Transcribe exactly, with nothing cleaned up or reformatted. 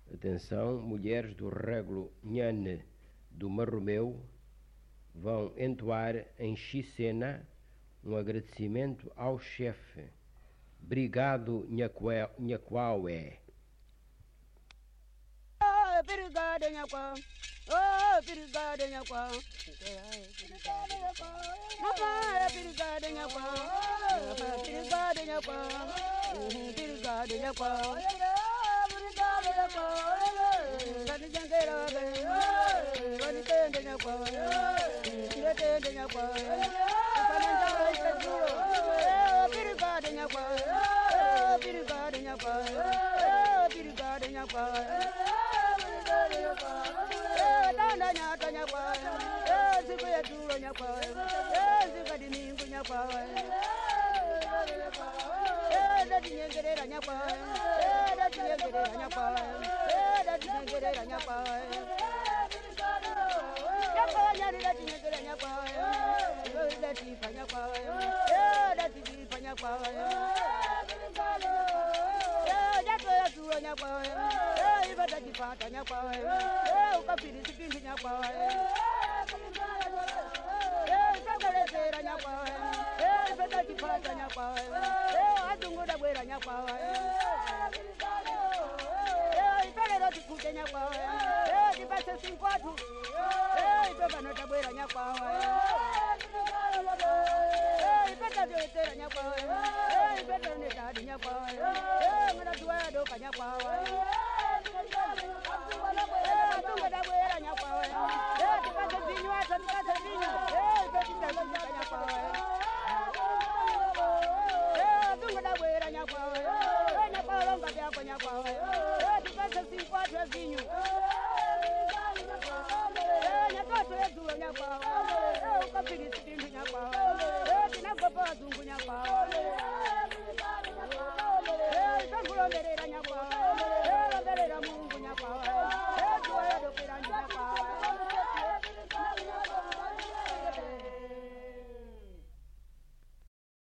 Atenção, mulheres do Régulo Nhane do Marromeu vão entoar em Xicena um agradecimento ao chefe. Obrigado, Nhaquaué. Oh, obrigado, Nhaquau. Oh, obrigado, Nhaquau. Obrigado, Nhaquau. Obrigado, Nhaquau. Obrigado, Nhaquau. Obrigado, Nhaquau. Sani jangueira, sani tende Nhaquau. Sani tende Nhaquau. Sani jangueira, obrigado, Nhaquau. Obrigado, Nhaquau. Obrigado, Nhaquau. Tanda nyata Nhaquau. Zico ya tulo Nhaquau. Zico di mingu Nhaquau. Dati nyengerera Nhaquau. Dati nyengerera Nhaquau. Dati nyengerera Nhaquau. Nhaquau nyari dati nyengerera Nhaquau. Dati pa Nhaquau. Dati di pa Nhaquau. Jato ya tulo Nhaquau. Ibada jipata Nhaquau. Ukapiri sipindi Nhaquau. Sakalesera Nhaquau. Ibada jipata Nhaquau. Adunguda bwera Nhaquau. Ipelero tikute Nhaquau. Ipase sinkwatu. Ipepano tabwera Nhaquau. Ipeta vyoetera Nhaquau. Ipeta netadi Nhaquau. Mwana tuwa doka Nhaquau. Adunguda bwera Nhaquau. Tipase vinyo asa tipase vinyo. Ipetita vinyo Nhaquau. Adunguda bwera Nhaquau. Nhaquau longa vyako Nhaquau. Tipase sinkwatu vinyo. Nyatoto